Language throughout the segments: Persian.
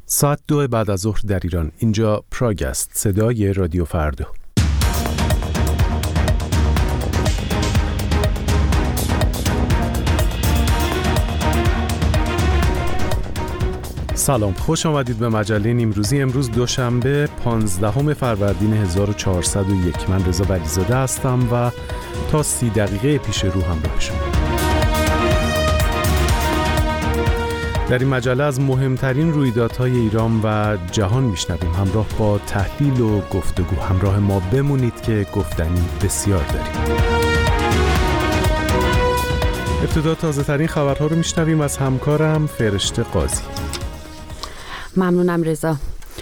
ساعت 2 بعد از ظهر در ایران. اینجا پراگ است، صدای رادیو فردا. سلام، خوش آمدید به مجله نیمروزی. امروز دوشنبه 15 فروردین 1401. من رضا ولیزاده هستم و تا 30 دقیقه پیش رو همراه شما. در این مجله از مهمترین رویدادهای ایران و جهان میشنویم. همراه با تحلیل و گفتگو همراه ما بمونید که گفتنی بسیار داریم. ابتدا تازه ترین خبرها رو میشنویم از همکارم فرشته قاضی. ممنونم رضا.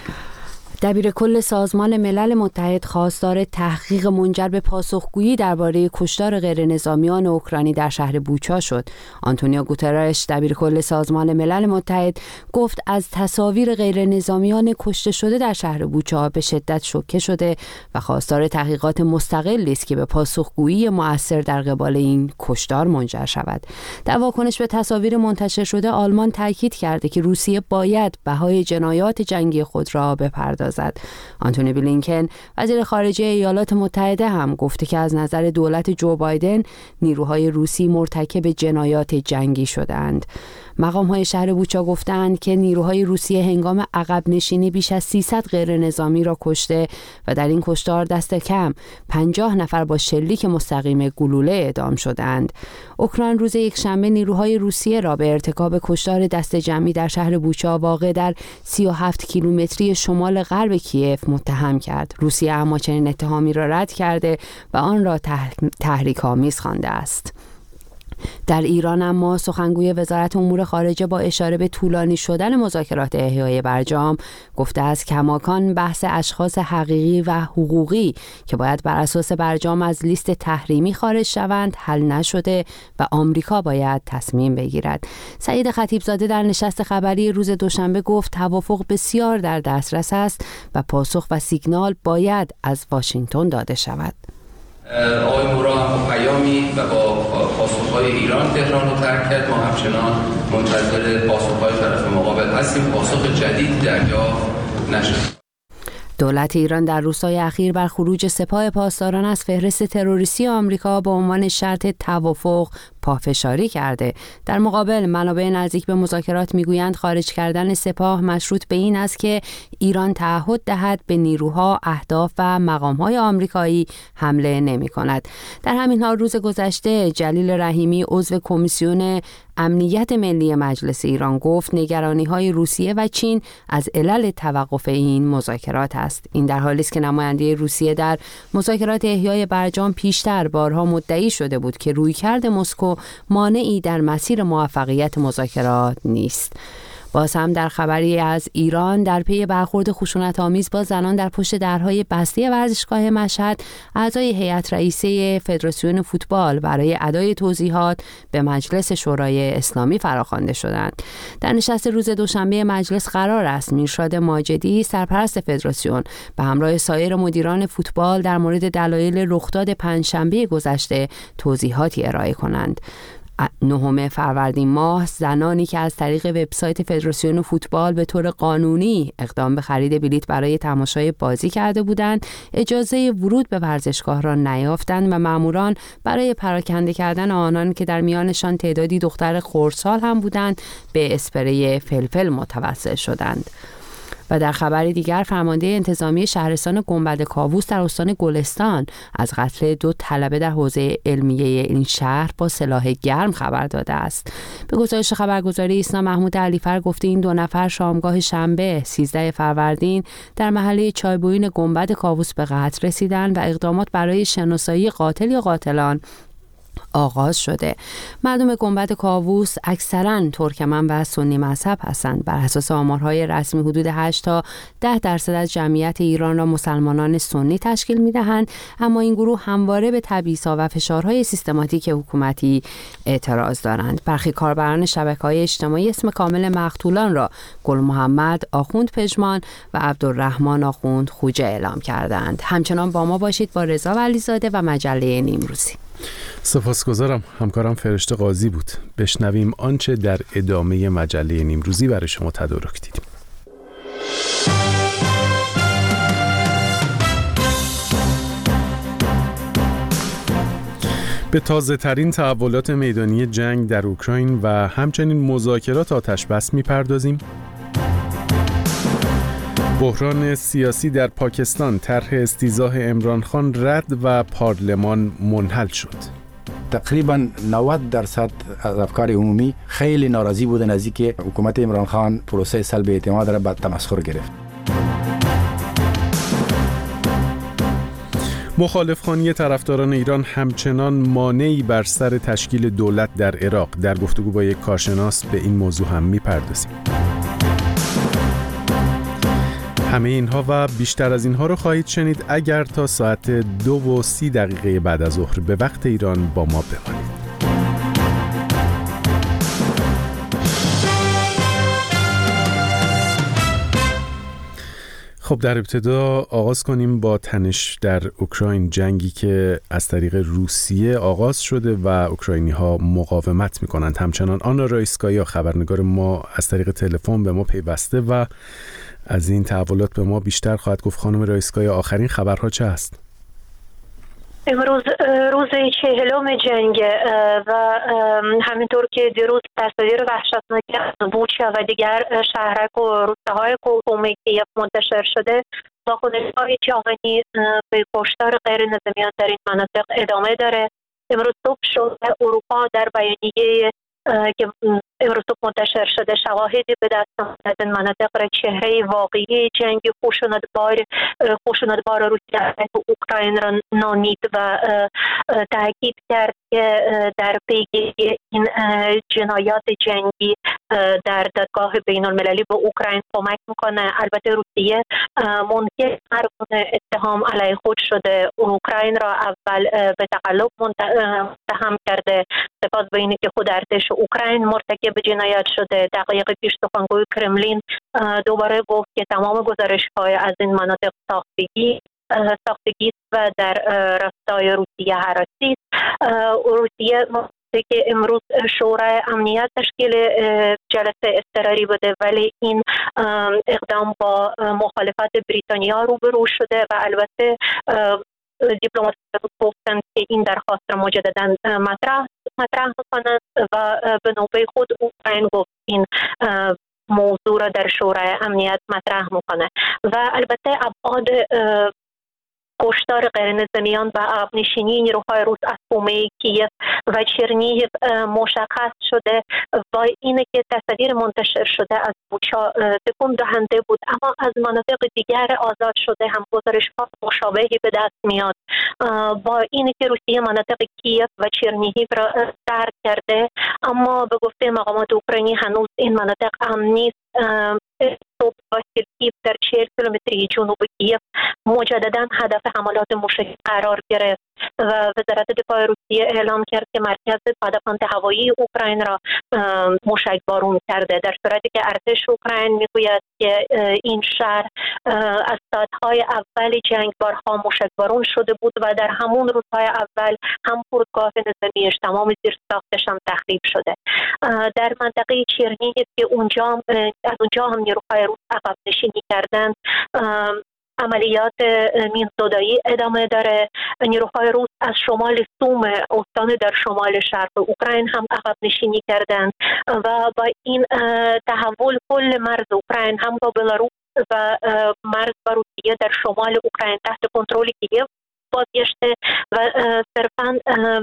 دبیر کل سازمان ملل متحد خواستار تحقیق منجر به پاسخگویی درباره کشتار غیرنظامیان اوکراینی در شهر بوچا شد. آنتونیو گوترش دبیر کل سازمان ملل متحد گفت از تصاویر غیرنظامیان کشته شده در شهر بوچا به شدت شوکه شده و خواستار تحقیقات مستقلی است که به پاسخگویی مؤثر در قبال این کشتار منجر شود. در واکنش به تصاویر منتشر شده، آلمان تاکید کرده که روسیه باید بهای جنایات جنگی خود را بپردازد. آنتونی بلینکن وزیر خارجه ایالات متحده هم گفته که از نظر دولت جو بایدن نیروهای روسی مرتکب جنایات جنگی شدند. مقام‌های شهر بوچا گفتند که نیروهای روسیه هنگام عقب نشینی بیش از 300 غیر نظامی را کشته و در این کشتار دست کم 50 نفر با شلیک مستقیم گلوله اعدام شدند. اوکراین روز یکشنبه نیروهای روسیه را به ارتکاب کشتار دست جمعی در شهر بوچا واقع در 37 کیلومتری شمال غرب کیف متهم کرد. روسیه اما چنین اتهامی را رد کرده و آن را تحریک‌آمیز خوانده است. در ایران اما سخنگوی وزارت امور خارجه با اشاره به طولانی شدن مذاکرات احیای برجام گفته است کماکان بحث اشخاص حقیقی و حقوقی که باید بر اساس برجام از لیست تحریمی خارج شوند حل نشده و آمریکا باید تصمیم بگیرد. سعید خطیبزاده در نشست خبری روز دوشنبه گفت توافق بسیار در دسترس است و پاسخ و سیگنال باید از واشنگتن داده شود. آقای مورا هم پیامی و با پاسخهای ایران تهران رو ترک کرد. ما همچنان منتظر پاسخهای طرف مقابل هستیم. پاسخ جدید دریافت نشد. دولت ایران در روزهای اخیر بر خروج سپاه پاسداران از فهرست تروریستی آمریکا به عنوان شرط توافق پافشاری کرده. در مقابل منابع نزدیک به مذاکرات میگویند خارج کردن سپاه مشروط به این است که ایران تعهد دهد به نیروها، اهداف و مقام‌های آمریکایی حمله نمی‌کند. در همین حال روز گذشته جلیل رحیمی عضو کمیسیون امنیت ملی مجلس ایران گفت نگرانی‌های روسیه و چین از علل توقف این مذاکرات است. این در حالی است که نماینده روسیه در مذاکرات احیای برجام پیشتر بارها مدعی شده بود که رویکرد مسکو مانعی در مسیر موفقیت مذاکرات نیست. باز هم در خبری از ایران در پی برخورد خشونت‌آمیز با زنان در پشت درهای بسته ورزشگاه مشهد، اعضای هیئت رئیسه فدراسیون فوتبال برای ادای توضیحات به مجلس شورای اسلامی فراخوانده شدند. در نشست روز دوشنبه مجلس قرار است میرشاد ماجدی سرپرست فدراسیون به همراه سایر مدیران فوتبال در مورد دلایل رخداد پنجشنبه گذشته توضیحاتی ارائه کنند. 9 فروردین ماه زنانی که از طریق وبسایت فدراسیون فوتبال به طور قانونی اقدام به خرید بلیت برای تماشای بازی کرده بودند اجازه ورود به ورزشگاه را نیافتند و ماموران برای پراکنده کردن آنان که در میانشان تعدادی دختر خردسال هم بودند به اسپری فلفل متوسل شدند. و در خبر دیگر فرمانده انتظامی شهرستان گنبد کاووس در استان گلستان از قتل 2 طلبه در حوزه علمیه این شهر با سلاح گرم خبر داده است. به گزارش خبرگزاری ایسنا محمود علیفر گفته این 2 نفر شامگاه شنبه 13 فروردین در محله چایبویین گنبد کاووس به قتل رسیدند و اقدامات برای شناسایی قاتل یا قاتلان آغاز شده. مردم گنبد کاووس اکثراً ترکمن و سنی مذهب هستند. بر اساس آمارهای رسمی حدود 8 تا 10% از جمعیت ایران را مسلمانان سنی تشکیل می‌دهند، اما این گروه همواره به تبعیض‌ها و فشارهای سیستماتیک حکومتی اعتراض دارند. برخی کاربران شبکه‌های اجتماعی اسم کامل مقتولان را گل محمد آخوند پژمان و عبدالرحمن آخوند خوجه اعلام کردند. همچنان با ما باشید با رضا ولیزاده و مجله نیمروزی. سپاسگزارم. همکارم فرشته قاضی بود. بشنویم آنچه در ادامه مجله نیمروزی برای شما تدارک دیدیم. به تازه ترین تحولات میدانی جنگ در اوکراین و همچنین مذاکرات آتش‌بس می‌پردازیم. بحران سیاسی در پاکستان، طرح استیضاح عمران خان رد و پارلمان منحل شد. تقریبا 90% از افکار عمومی خیلی ناراضی بودن از اینکه حکومت عمران خان پروسه سلب اعتماد را به تمسخر گرفت. مخالفخوانی طرفداران ایران همچنان مانعی بر سر تشکیل دولت در عراق. در گفتگو با یک کارشناس به این موضوع هم می‌پردازیم. همه اینها و بیشتر از اینها رو خواهید شنید اگر تا ساعت 2:30 بعد از ظهر به وقت ایران با ما بمانید. خب در ابتدا آغاز کنیم با تنش در اوکراین، جنگی که از طریق روسیه آغاز شده و اوکراینی‌ها مقاومت می‌کنند. همچنان آنا رایسکایا خبرنگار ما از طریق تلفن به ما پیوسته و از این تحولات به ما بیشتر خواهد گفت. خانم رایسکایا، آخرین خبرها چه است؟ امروز روز 40 جنگ و همینطور که دیروز تصاویر وحشتناک بوچا و دیگر شهرک و روستاهای حکومتی کیف منتشر شده، واکنش‌های جهانی به کشتار غیر نظامیان در این مناطق ادامه داره. امروز صبح شد اروپا در بیانیه که امروز منتشر شده شواهدی به دست آمد این مناطق را چهره واقعی جنگ خشونتبار روسیه علیه اوکراین را نامید و تاکید کرد که در پیگیری این جنایات جنگی در دادگاه بین المللی به اوکراین کمک میکنه. البته روسیه منکر هر گونه اتهام علیه خود شده. اوکراین را اول به تقلب متهم کرده، سپس به اینکه خود ارتش اوکراین مرتکب جنایت شده. دقایق پیش سخنگوی کرملین دوباره گفت که تمام گزارش‌های از این مناطق ساختگی و در راستای روسیه هراسی است. روسیه که امروز شورای امنیت تشکیل جلسه اضطراری بوده، ولی این اقدام با مخالفت بریتانیا روبرو شده و البته دیپلمات‌ها گفتند که این درخواست را مجددا مطرح کنند و به نوبه خود اوکراین گفت این موضوع را در شورای امنیت مطرح میکنه و البته ابعاد کشتار غیر نظامیان و عقب نشینی نیروهای روس از حومه کیف و چرنیف مشخص شده و اینه که تصاویر منتشر شده از بوچا تکون دهنده بود، اما از مناطق دیگر آزاد شده هم گزارش‌ها مشابهی به دست میاد. با اینه که روسیه مناطق کیف و چرنیف را ترک کرده، اما به گفته مقامات اوکراینی هنوز این مناطق امن نیست. صبح با کیف در 40 کیلومتری جنوب کیف مجددا هدف حملات موشکی قرار گرفت و وزارت دفاع روسیه اعلام کرد که مرکز پدافند هوایی اوکراین را موشکبارون کرده، در صورتی که ارتش اوکراین میگوید که این شهر از ساعت‌های اول جنگ بارها موشکبارون شده بود و در همون روزهای اول هم فرودگاه نظامیش تمام زیرساختش هم تخریب شده. در منطقه چرنیف که از اونجا هم نیروهای روس عقب نشینی کردند، عملیات مین‌زدایی ادامه داره. نیروهای روس از شمال سوم استان در شمال شرق اوکراین هم عقب نشینی کردند و با این تحول کل مرز اوکراین هم با بلاروس و مرز با روسیه در شمال اوکراین تحت کنترل کیف بازگشته و صرفاً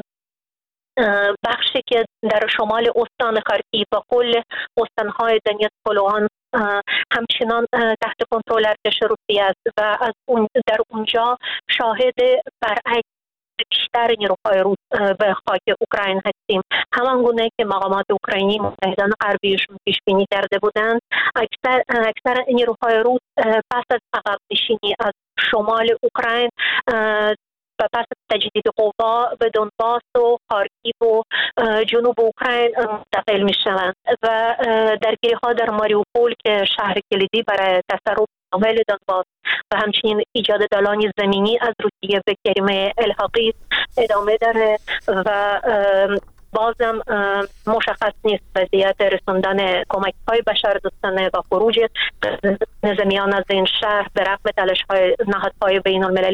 بخشی که در شمال استان خارکیف و کل استانهای دنیتسک و لوهانسک همچنان تحت کنترل ارتش روسیه است و در اونجا شاهد برعکس بیشتر نیروهای روس به خاک اوکراین هستیم. همانگونه که مقامات اوکراینی متحدان غربیشون پیش بینی کرده بودند، اکثر نیروهای روس پس از عقب نشینی از شمال اوکراین و پس تجدید قوا به دونباس و خارکیف و جنوب اوکراین منتقل می شوند و درگیری‌ها در ماریوپول که شهر کلیدی برای تصرف شامل دونباس و همچنین ایجاد دالانی زمینی از روسیه به کریمه الحاقی ادامه داره و بازم مشخص نیست وضعیت رساندن کمک‌های بشردوستانه و خروج نظامیان از این شهر به رغم تلاش‌های نهادهای بین‌المللی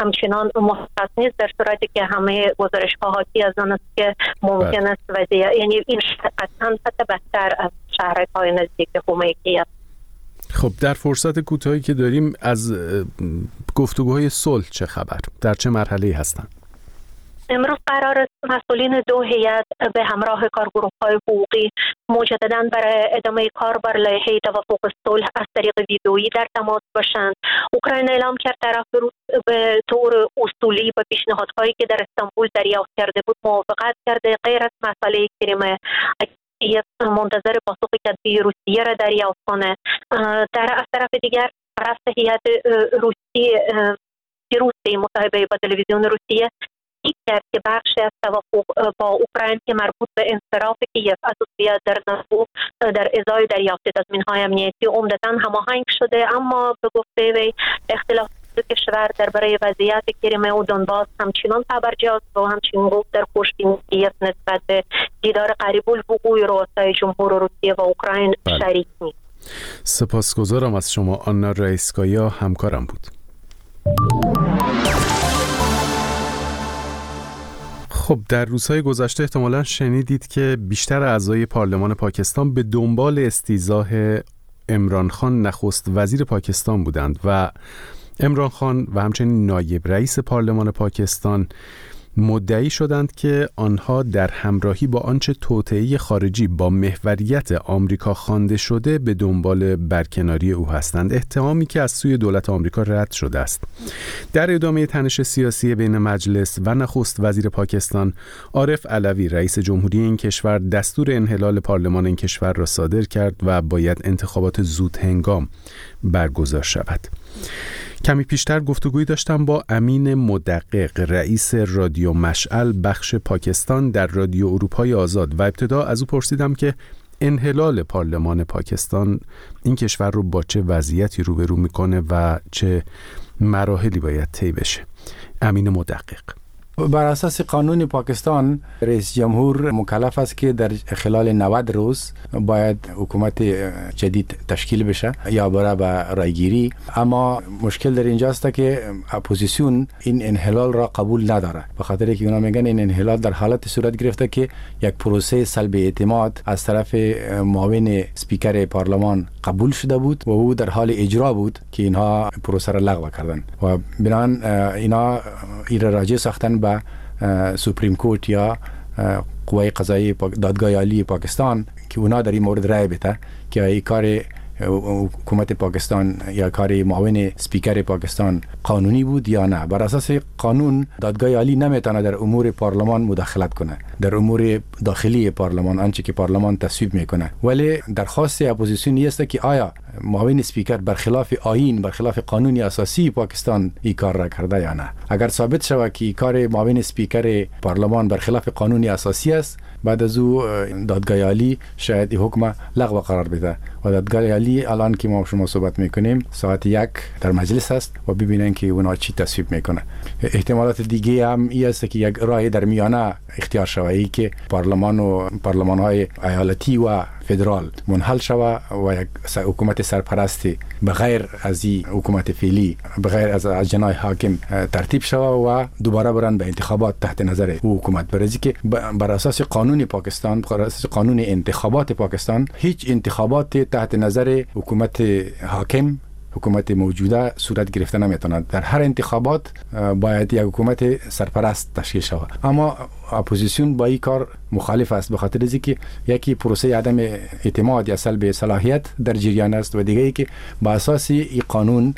همچنان محقق نیست، در صورتی که همه گزارش‌ها حاکی از آن است که ممکن است وضعیت، یعنی این قطعاً حتی بدتر از شهرهای نزدیک خمینی است. خب در فرصت کوتاهی که داریم از گفتگوهای صلح چه خبر؟ در چه مرحله‌ای هستند؟ امروز قرار است مسئولین دو هیئت به همراه کارگروه‌های حقوقی مجدداً برای ادامه کار بر لایحه توافق صلح از طریق ویدئویی در تماس باشند. اوکراین اعلام کرد طرف روس به طور اصولی با پیشنهادهایی که در استانبول دریافت کرده بود موافقت کرده، غیر از مسئله کریم منتظر پاسخ کدبی روسیه را دریافت کنه. از طرف دیگر رئیس هیئت روسیه مصاحبه با تلویزیون روسیه کرد که بخشی از توافق با اوکراین که مربوط به انصراف کیف از عضویت در ناتو در ازای دریافت تضمین‌های امنیتی عمدتاً هماهنگ شده، اما به گفته وی اختلاف کشور درباره وضعیت کریم و دونباس همچنان پابرجاست و همچنین گفت در پشتین کیف نسبت به دیدار قریب الوقوع رؤسای جمهور روسیه و اوکراین شریک نیست. سپاسگزارم از شما. آنا رایسکایا همکارم بود. خب در روزهای گذشته احتمالاً شنیدید که بیشتر اعضای پارلمان پاکستان به دنبال استیضاح عمران خان نخست وزیر پاکستان بودند و عمران خان و همچنین نایب رئیس پارلمان پاکستان مدعی شدند که آنها در همراهی با آنچه توطئه خارجی با محوریت آمریکا خوانده شده به دنبال برکناری او هستند، اتهامی که از سوی دولت آمریکا رد شده است. در ادامه تنش سیاسی بین مجلس و نخست وزیر پاکستان، عارف علوی رئیس جمهوری این کشور دستور انحلال پارلمان این کشور را صادر کرد و باید انتخابات زود هنگام برگزار شود. کمی پیشتر گفتگویی داشتم با امین مدقق رئیس رادیو مشعل بخش پاکستان در رادیو اروپای آزاد و ابتدا از او پرسیدم که انحلال پارلمان پاکستان این کشور رو با چه وضعیتی روبرو میکنه و چه مراحلی باید طی بشه. امین مدقق: بر اساس قانون پاکستان رئیس جمهور مکلف است که در خلال 90 روز باید حکومت جدید تشکیل بشه یا برای رایگیری، اما مشکل در اینجاست که اپوزیسیون این انحلال را قبول نداره، به خاطر که اونا میگن این انحلال در حالت صورت گرفته که یک پروسه سلب اعتماد از طرف معاون سپیکر پارلمان قبول شده بود و او در حال اجرا بود که اینها پروسه را لغو کردن و بنابراین اینا را راجع ساختن به سوپریم کورت یا قوه قضایی دادگاه عالی پاکستان که اونا در این مورد رأی بده که این کار حکومت پاکستان یا کار معاون سپیکر پاکستان قانونی بود یا نه. بر اساس قانون دادگاه عالی نمیتونه در امور پارلمان مداخلت کنه، در امور داخلی پارلمان، آنچه که پارلمان تصویب میکنه. ولی درخواست اپوزیسیون است که آیا معاون سپیکر برخلاف آیین، برخلاف قانون اساسی پاکستان این کار را کرده یا نه. اگر ثابت شود که کار معاون سپیکر پارلمان برخلاف قانون اساسی است، بعد از او دادگاه عالی شاید حکم لغو قرار بده و دادگاه عالی الان که ما شما صحبت میکنیم ساعت 1 در مجلس است و ببینن که اونا چی تصویب میکنه. احتمالات دیگه هم این است که یک راه در میانه اختیار شود که پارلمان‌های ایالتی و فدرال منحل شود و یک حکومت سرپرستی بغیر از این حکومت فعلی، بغیر از جناح حاکم ترتیب شود و دوباره برن به انتخابات تحت نظر حکومت برزی که بر اساس قانون پاکستان، بر اساس قانون انتخابات پاکستان، هیچ انتخابات تحت نظر حکومت حاکم، حکومت موجوده صورت گرفته نمیتونه. در هر انتخابات باید یک حکومت سرپرست تشکیل شود. اما اپوزیسیون با این کار مخالف است، به خاطر اینکه یکی پروسه عدم اعتماد یا سلب صلاحیت در جریان است و دیگه ای که با اساس این قانون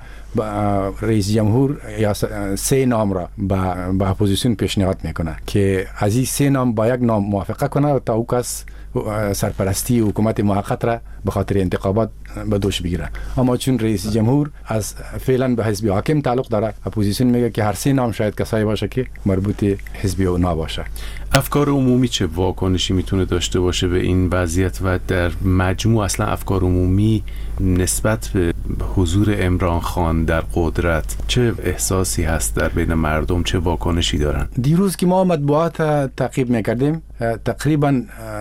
رئیس جمهور یا 3 نام را با اپوزیسیون پیشنهاد میکنه که از این 3 نام با یک نام موافقه کنه و تا او کس سرپرستی حکومت موقت را به خاطر انتخابات به دوش بگیره. اما چون رئیس جمهور از فعلا به حزب حاکم تعلق داره، اپوزیسیون میگه که هر 3 نام شاید کسایی باشه که مربوط حزب او نباشه. افکار عمومی چه واکنشی میتونه داشته باشه به این وضعیت و در مجموع اصلا افکار عمومی نسبت به حضور عمران خان در قدرت چه احساسی هست در بین مردم، چه واکنشی دارن؟ دیروز که ما مطبوعات تعقیب میکردیم تقریبا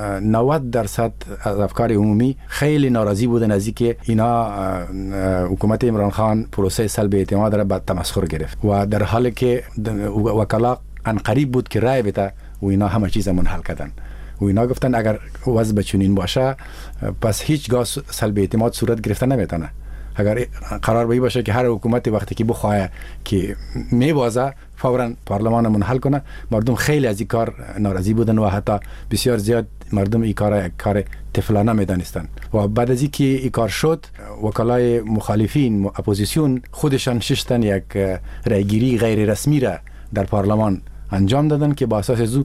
90% از افکار عمومی خیلی ناراضی بودن از اینکه اینا حکومت عمران خان پروسه سلب اعتماد را به تمسخر گرفت و در حالی که وکلا ان قریب بود که رای بده و اینا همه چیز منحل کردن و اینا گفتن اگر وضع بچونین باشه پس هیچگاه سلب اعتماد صورت گرفته نمیتونه. اگر قرار بایی باشه که هر حکومتی وقتی که بخواه که میبازه فوراً پارلمان منحل کنه، مردم خیلی از این کار ناراضی بودن و حتی بسیار زیاد مردم این کار طفلانه میدانستن و بعد از اینکه این کار شد وکلای مخالفین اپوزیسیون خودشان ششتن یک رایگیری غیر رسمی را در پارلمان انجام دادن که با اساس از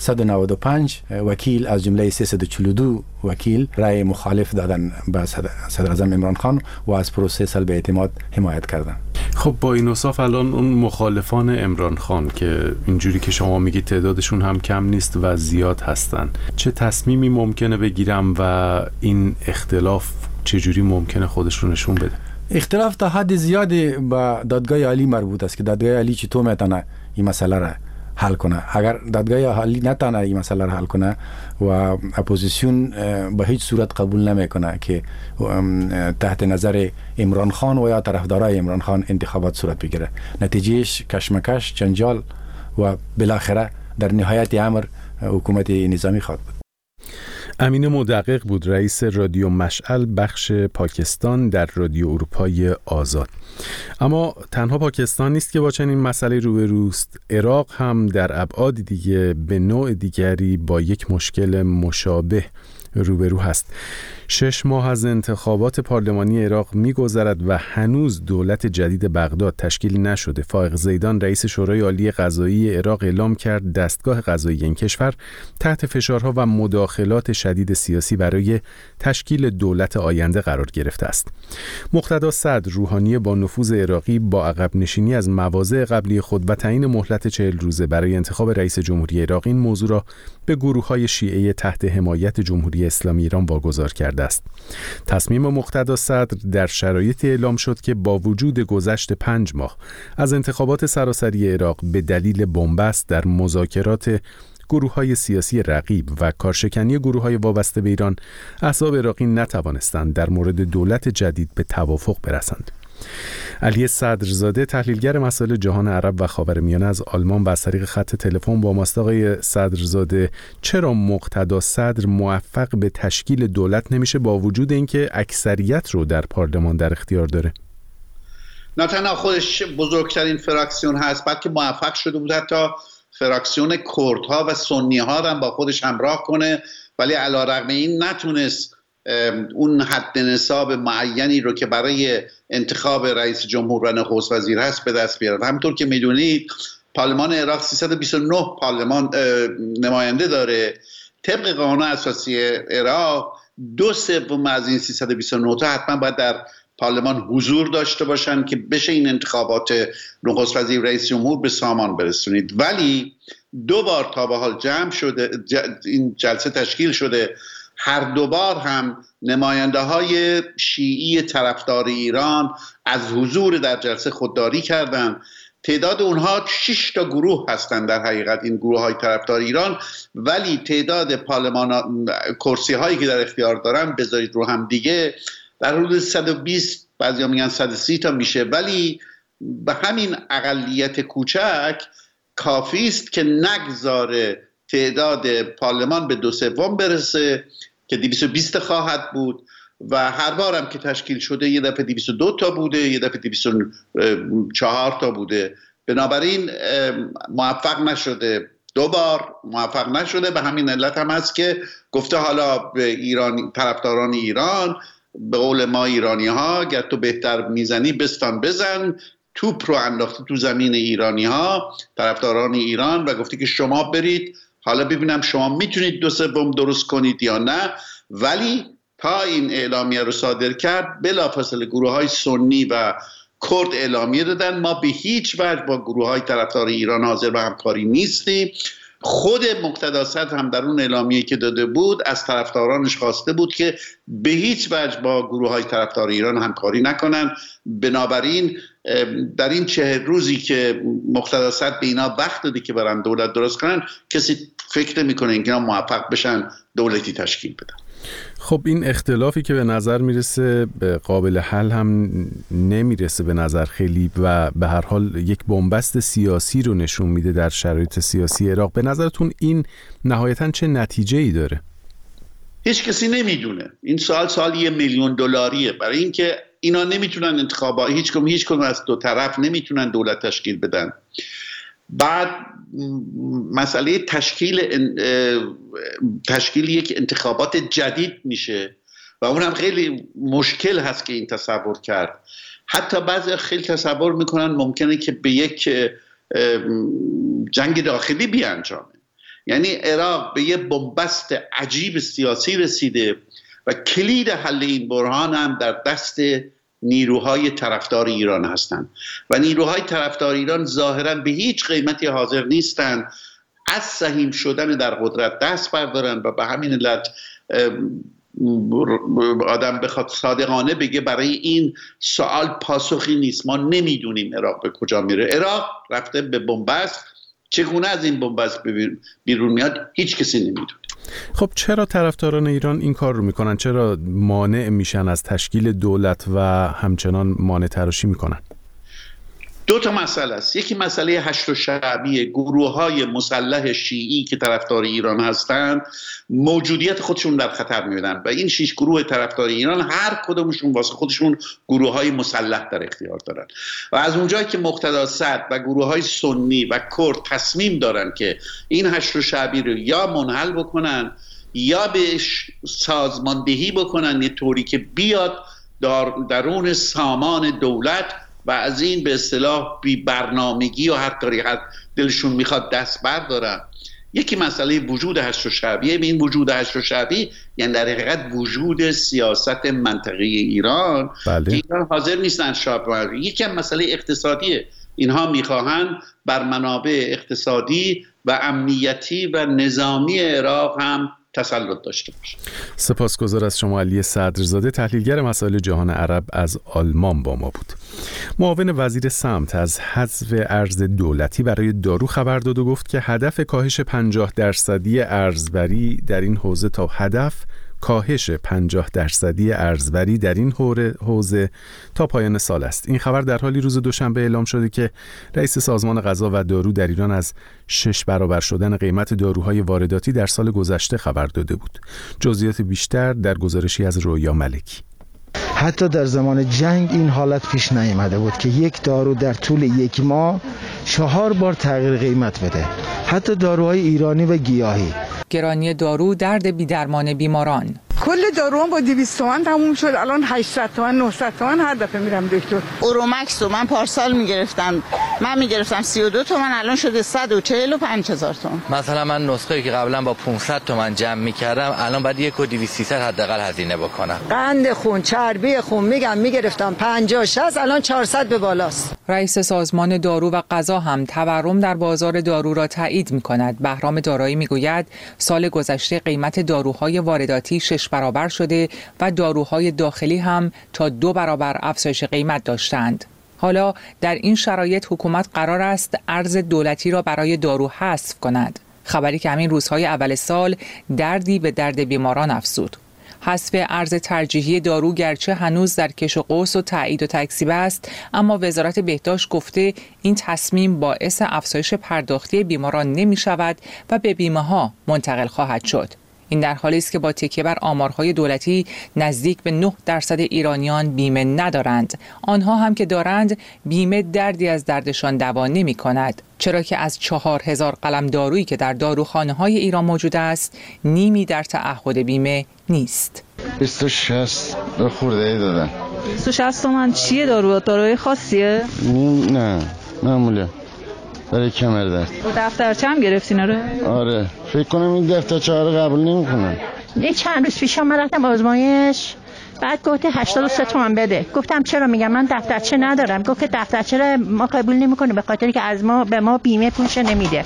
195 وکیل از جمله 342 وکیل رای مخالف دادن به صدر اعظم عمران خان و از پروسه سلب اعتماد حمایت کردن. خب با این اوصاف الان اون مخالفان عمران خان که اینجوری که شما میگید تعدادشون هم کم نیست و زیاد هستن، چه تصمیمی ممکنه بگیرم و این اختلاف چجوری ممکنه خودش رو نشون بده؟ اختلاف تا حد زیادی به دادگاه عالی مربوط است که دادگاه عالی چطور میتونه این مسئله را حل کنه. اگر دادگاه عالی نتونه این مسئله را حل کنه و اپوزیسیون به هیچ صورت قبول نمیکنه که تحت نظر عمران خان و یا طرفدارای عمران خان انتخابات صورت بگیره، نتیجهش کشمکش، جنجال و بالاخره در نهایت امر حکومت نظامی خواهد بود. امین مدقق بود، رئیس رادیو مشعل بخش پاکستان در رادیو اروپای آزاد. اما تنها پاکستان نیست که با چنین مسئله روبروست، عراق هم در ابعاد دیگه به نوع دیگری با یک مشکل مشابه روبرو هست. 6 ماه از انتخابات پارلمانی عراق می‌گذرد و هنوز دولت جدید بغداد تشکیل نشده. فائق زیدان رئیس شورای عالی قضایی عراق اعلام کرد دستگاه قضایی این کشور تحت فشارها و مداخلات شدید سیاسی برای تشکیل دولت آینده قرار گرفته است. مقتدا صدر روحانی با نفوذ عراقی با عقب نشینی از مواضع قبلی خود و تعیین مهلت 40 روزه برای انتخاب رئیس جمهوری عراق این موضوع را به گروه‌های شیعه تحت حمایت جمهوری اسلامی ایران واگذار کرده است. تصمیم مقتدا صدر در شرایطی اعلام شد که با وجود گذشت 5 ماه از انتخابات سراسری عراق به دلیل بنبست در مذاکرات گروه‌های سیاسی رقیب و کارشکنی گروه‌های وابسته به ایران، احزاب عراقی نتوانستند در مورد دولت جدید به توافق برسند. علی صدرزاده تحلیلگر مسائل جهان عرب و خاورمیانه از آلمان و از طریق خط تلفن با ماست. آقای صدرزاده، چرا مقتدا صدر موفق به تشکیل دولت نمیشه با وجود اینکه اکثریت رو در پارلمان در اختیار داره؟ نه تنها خودش بزرگترین فراکسیون هست، بلکه موفق شده بود حتی فراکسیون کردها و سنی ها هم با خودش همراه کنه، ولی علیرغم این نتونست اون حد نصاب معینی رو که برای انتخاب رئیس جمهور و نخست وزیر هست به دست بیاره. همونطور که میدونید پارلمان عراق 329 پارلمان نماینده داره. طبق قانون اساسی عراق 2/3 از این 329 تا حتما باید در پارلمان حضور داشته باشن که بشه این انتخابات نخست وزیر رئیس جمهور به سامان برسونید. ولی 2 بار تا به حال جمع شده، این جلسه تشکیل شده، هر 2 بار هم نماینده های شیعی طرفدار ایران از حضور در جلسه خودداری کردند. تعداد اونها 6 تا گروه هستند در حقیقت این گروه های طرفدار ایران، ولی تعداد پارلمان کرسی هایی که در اختیار دارن بذارید رو هم دیگه در حدود 120 بعضیا میگن 130 تا میشه، ولی به همین اقلیت کوچک کافی است که نگذاره تعداد پارلمان به 2/3 برسه که 220 خواهد بود و هر بارم که تشکیل شده یه دفعه 202 تا بوده، یه دفعه 204 تا بوده. بنابراین موفق نشده، 2 بار موفق نشده. به همین علت هم هست که گفته حالا به ایران، طرفداران ایران، به قول ما ایرانی ها، گر تو بهتر میزنی بستان بزن، توپ رو انداخته تو زمین ایرانی ها، طرفداران ایران، و گفته که شما برید حالا ببینم شما میتونید 2/3 درست کنید یا نه. ولی تا این اعلامیه رو صادر کرد بلافاصله گروه های سنی و کرد اعلامیه دادن ما به هیچ وجه با گروه های طرفدار ایران حاضر به همکاری نیستیم. خود مقتدا صدر هم در اون اعلامیه که داده بود از طرفدارانش خواسته بود که به هیچ وجه با گروه‌های طرفدار ایران همکاری نکنن. بنابراین در این 40 روزی که مقتدا صدر به اینا وقت داده که برن دولت درست کنن، کسی فکر نمی‌کنه اینا موفق بشن دولتی تشکیل بدن. خب این اختلافی که به نظر میرسه قابل حل هم نمیرسه به نظر خیلی و به هر حال یک بنبست سیاسی رو نشون میده در شرایط سیاسی عراق. به نظرتون این نهایتاً چه نتیجه‌ای داره؟ هیچ کسی نمیدونه. این سوال $1,000,000 برای اینکه اینا نمیتونن انتخابات، هیچ کدوم از دو طرف نمیتونن دولت تشکیل بدن. بعد مسئله تشکیل یک انتخابات جدید میشه و اون هم خیلی مشکل هست که این تصور کرد. حتی بعضی خیلی تصور میکنن ممکنه که به یک جنگ داخلی بیانجامه. یعنی عراق به یه بنبست عجیب سیاسی رسیده و کلید حل این بحران هم در دست نیروهای طرفدار ایران هستند و نیروهای طرفدار ایران ظاهراً به هیچ قیمتی حاضر نیستند از سهیم شدن در قدرت دست بردارن و به همین علت آدم بخواد صادقانه بگه برای این سوال پاسخی نیست. ما نمیدونیم عراق به کجا میره. عراق رفته به بنبست، چگونه از این بنبست بیرون میاد هیچ کسی نمیدونه. خب چرا طرفداران ایران این کار رو میکنن؟ چرا مانع میشن از تشکیل دولت و همچنان مانع تراشی میکنن؟ دو تا مسئله است. یکی مسئله هشت و شعبی، گروه‌های مسلح شیعی که طرفدار ایران هستند موجودیت خودشون در خطر می‌بینن و این 6 گروه طرفدار ایران هر کدومشون واسه خودشون گروه‌های مسلح در اختیار دارن و از اونجایی که مقتدا صدر و گروه‌های سنی و کرد تصمیم دارن که این هشت و شعبی رو یا منحل بکنن یا بهش سازماندهی بکنن یه طوری که بیاد درون سامان دولت و از این به اصطلاح بی برنامگی و هر کاری دلشون میخواد دست بردارن. یکی مسئله وجود هشت و شعبیه. این وجود هشت و شعبی یعنی در حقیقت وجود سیاست منطقه ایران بله. که ایران حاضر نیستن شاب. یکی هم مسئله اقتصادیه. اینها میخواهن بر منابع اقتصادی و امنیتی و نظامی عراق هم تسلط داشته باشه. سپاسگزار از شما علی صدرزاده، تحلیلگر مسائل جهان عرب از آلمان با ما بود. معاون وزیر سمت از حذف ارز دولتی برای دارو خبر داد و گفت که هدف کاهش 50% ارزبری در این حوزه کاهش 50% ارزبری در این حوزه تا پایان سال است. این خبر در حالی روز دوشنبه اعلام شده که رئیس سازمان غذا و دارو در ایران از 6 برابر شدن قیمت داروهای وارداتی در سال گذشته خبر داده بود. جزئیات بیشتر در گزارشی از رویا ملکی. حتی در زمان جنگ این حالت پیش نیامده بود که یک دارو در طول یک ماه 4 بار تغییر قیمت بده. حتی داروهای ایرانی و گیاهی. گرانی دارو درد بی‌درمان بیماران. کل داروام با 200 تومن تموم شد، الان 800 تومن 900 تومن هر دفعه میرم دکتر. اورومکس رو من پارسال میگرفتم 32 تومن، الان شده 145,000 تومن. مثلا من نسخه‌ای که قبلا با 500 تومن جمع میکردم الان باید 1,200 حداقل هزینه بکنم. قند خون، چربی خون میگرفتم 50-60 الان 400 به بالاست. رئیس سازمان دارو و غذا هم تورم در بازار دارو را تایید می‌کند. بهرام دارایی میگوید سال گذشته قیمت داروهای وارداتی 6 برابر شده و داروهای داخلی هم تا 2 برابر افزایش قیمت داشتند. حالا در این شرایط حکومت قرار است ارز دولتی را برای دارو حذف کند. خبری که همین روزهای اول سال دردی به درد بیماران افزود. حذف ارز ترجیحی دارو گرچه هنوز در کش و قوس و تایید و تکذیب است، اما وزارت بهداشت گفته این تصمیم باعث افزایش پرداختی بیماران نمی شود و به بیمه ها منتقل خواهد شد. این در حالی است که با تکیه بر آمارهای دولتی نزدیک به 9% ایرانیان بیمه ندارند. آنها هم که دارند بیمه دردی از دردشان دوا نمی کند، چرا که از 4,000 قلم دارویی که در داروخانه‌های ایران موجود است نیمی در تعهد بیمه نیست. 260 خورده دادن. 260 تومن چیه داروی خاصیه؟ نه معموله برای کمر درد. دفترچه هم گرفتین؟ آره فکر کنم این دفترچه رو قبول نمی‌کنن. چند روز پیش من رفتم آزمایش، بعد گفت 83 تومن بده. گفتم چرا؟ میگم من دفترچه ندارم. گفت که دفترچه رو ما قبول نمی‌کنیم به خاطر که از ما به ما بیمه پولش نمیده.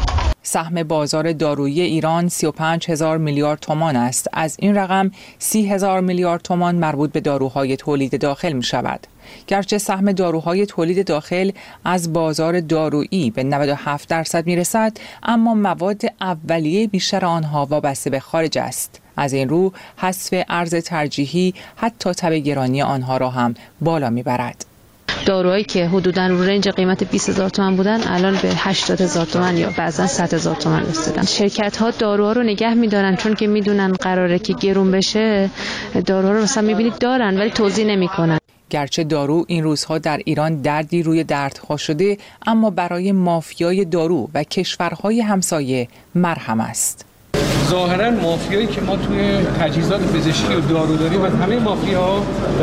سهم بازار دارویی ایران 35,000 میلیارد تومان است. از این رقم 30,000 میلیارد تومان مربوط به داروهای تولید داخل می شود. گرچه سهم داروهای تولید داخل از بازار دارویی به 97% می رسد، اما مواد اولیه بیشتر آنها وابسته به خارج است. از این رو حذف ارز ترجیحی حتی تب گرانی آنها را هم بالا می برد. داروهایی که حدوداً رو رنج قیمت 20,000 تومان بودن الان به 80,000 تومان یا بعضا 100,000 تومان رسیدن. شرکت‌ها داروها رو نگه می‌دارن چون که میدونن قراره که گرون بشه. داروها رو مثلا می‌بینید دارن ولی توزیع نمی‌کنن. گرچه دارو این روزها در ایران دردی روی دردها شده، اما برای مافیای دارو و کشورهای همسایه مرهم است. ظاهراً مافیایی که ما توی تجهیزات پزشکی و دارو داریم از همه مافیاها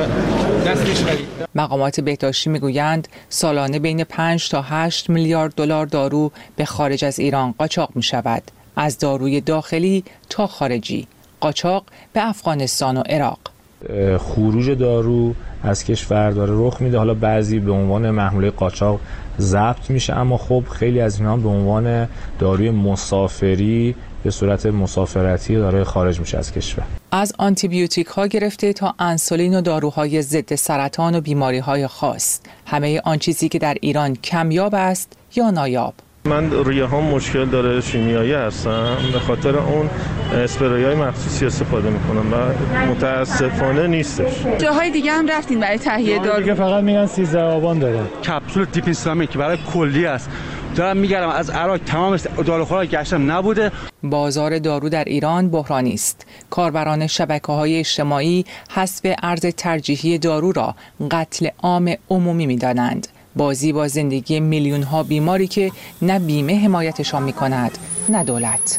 دستش خرید. مقامات بهداشتی میگویند سالانه بین 5 تا 8 میلیارد دلار دارو به خارج از ایران قاچاق می شود. از داروی داخلی تا خارجی. قاچاق به افغانستان و عراق. خروج دارو از کشور داره رخ میده. حالا بعضی به عنوان محموله قاچاق ضبط میشه، اما خب خیلی از اینا به عنوان داروی مسافری به صورت مسافرتی داره خارج میشه از کشور. از آنتیبیوتیک ها گرفته تا انسولین و داروهای ضد سرطان و بیماری های خاص، همه آن چیزی که در ایران کمیاب است یا نایاب. من ریه هم مشکل داره، شیمیایی هستم، به خاطر اون اسپریای مخصوصی استفاده میکنم و متاسفانه نیستش. جاهای دیگه هم رفتین برای تهیه دارو؟ دیگه فقط میگن 13 آبان داره. کپسول دیپینسلامی که برای کلی است. دارم میگردم از عراق تمام داروخورا گشتم نبوده. بازار دارو در ایران بحرانی است. کاربران شبکه‌های اجتماعی حذف ارز ترجیحی دارو را قتل عام عمومی می‌دانند. بازی با زندگی میلیون‌ها بیماری که نه بیمه حمایتشان می‌کند نه دولت.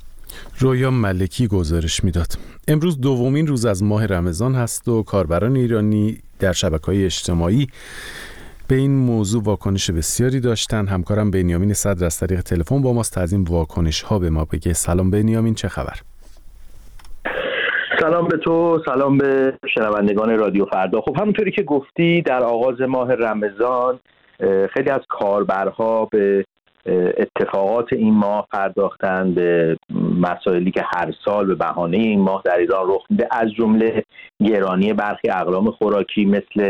رویا ملکی گزارش میداد. امروز دومین روز از ماه رمضان هست و کاربران ایرانی در شبکه‌های اجتماعی به این موضوع واکنش بسیاری داشتن. همکارم بنیامین صدر از طریق تلفن با ماست تا از این واکنش‌ها به ما بگه. سلام بنیامین، چه خبر؟ سلام به تو، سلام به شنوندگان رادیو فردا. خب همونطوری که گفتی در آغاز ماه رمضان خیلی از کاربرها به اتفاقات این ماه پرداختن، به مسائلی که هر سال به بهانه این ماه در ایران رخ میده، از جمله گرانی برخی اقلام خوراکی مثل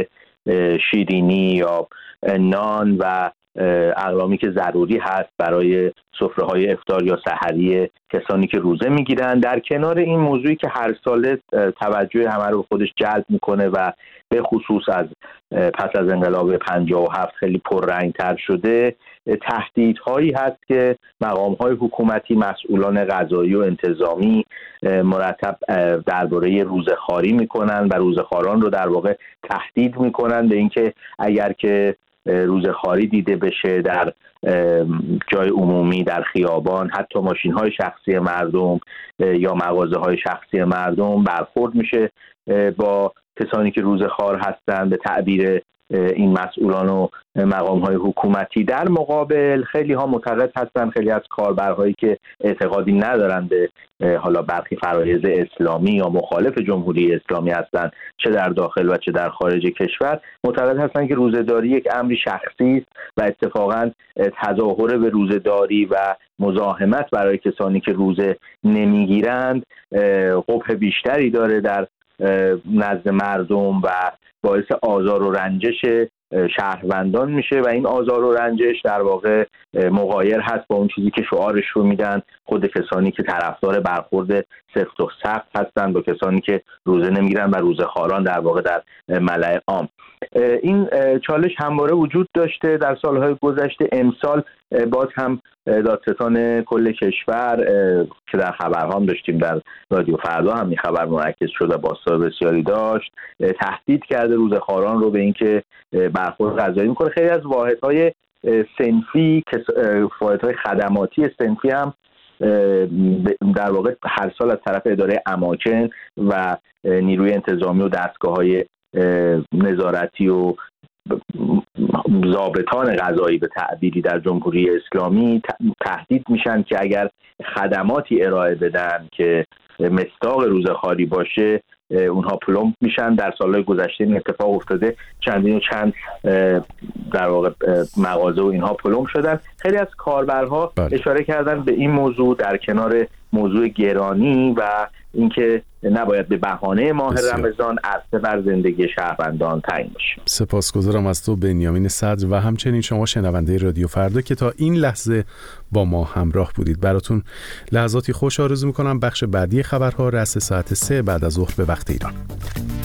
شیرینی یا نان و اقلامی که ضروری هست برای سفره‌های افطار یا سحری کسانی که روزه میگیرن. در کنار این موضوعی که هر ساله توجه همه رو به خودش جلب میکنه و به خصوص از پس از انقلاب 57 خیلی پررنگ‌تر شده، تهدیدهایی هست که مقام‌های حکومتی، مسئولان قضایی و انتظامی مرتب درباره روزه‌خواری میکنن و روزه‌خواران رو در واقع تهدید میکنن به اینکه اگر که روزه‌خواری دیده بشه در جای عمومی، در خیابان، حتی ماشین‌های شخصی مردم یا مغازه‌های شخصی مردم، برخورد میشه با کسانی که روزه‌خوار هستند به تعبیر این مسئولان و مقام‌های حکومتی. در مقابل خیلی ها معتقد هستند، خیلی از کاربرهایی که اعتقادی ندارند به حالا برخی فرایض اسلامی یا مخالف جمهوری اسلامی هستند، چه در داخل و چه در خارج کشور، معتقد هستند که روزه‌داری یک امری شخصی است و اتفاقاً تظاهر به روزه‌داری و مزاحمت برای کسانی که روزه نمیگیرند قبح بیشتری داره در نزد مردم و باعث آزار و رنجش شهروندان میشه و این آزار و رنجش در واقع مغایر هست با اون چیزی که شعارش رو میدن خود کسانی که طرفدار برخورد سفت و سخت هستن با کسانی که روزه نمیگیرن و روزه‌خواران در واقع در ملأ عام. این چالش همواره وجود داشته در سالهای گذشته. امسال باز هم دادستان کل کشور که در خبرها هم داشتیم، در رادیو فردا هم این خبر منعکس شد و بازتاب بسیاری داشت، تهدید کرده روزه‌خواران رو به اینکه برخورد قضایی میکنه. خیلی از واحدهای صنفی، واحدهای خدماتی صنفی هم در واقع هر سال از طرف اداره اماکن و نیروی انتظامی و دستگاه‌های نظارتی و ضابطان قضایی به تعبیری در جمهوری اسلامی تهدید میشن که اگر خدماتی ارائه بدن که مصداق روزه‌خواری باشه اونها پلم میشن. در سالهای گذشته این اتفاق افتاده، چندین و چند در واقع مغازه و اینها پلم شدن. خیلی از کاربرها اشاره کردن به این موضوع در کنار موضوع گرانی و اینکه نباید به بهانه ماه رمضان عرصه بر زندگی شهروندان تعیین بشه. سپاسگزارم از تو بنیامین صدر و همچنین شما شنونده رادیو فردا که تا این لحظه با ما همراه بودید. براتون لحظاتی خوش آرزو میکنم. بخش بعدی خبرها رأس ساعت 3 بعد از ظهر به وقت ایران.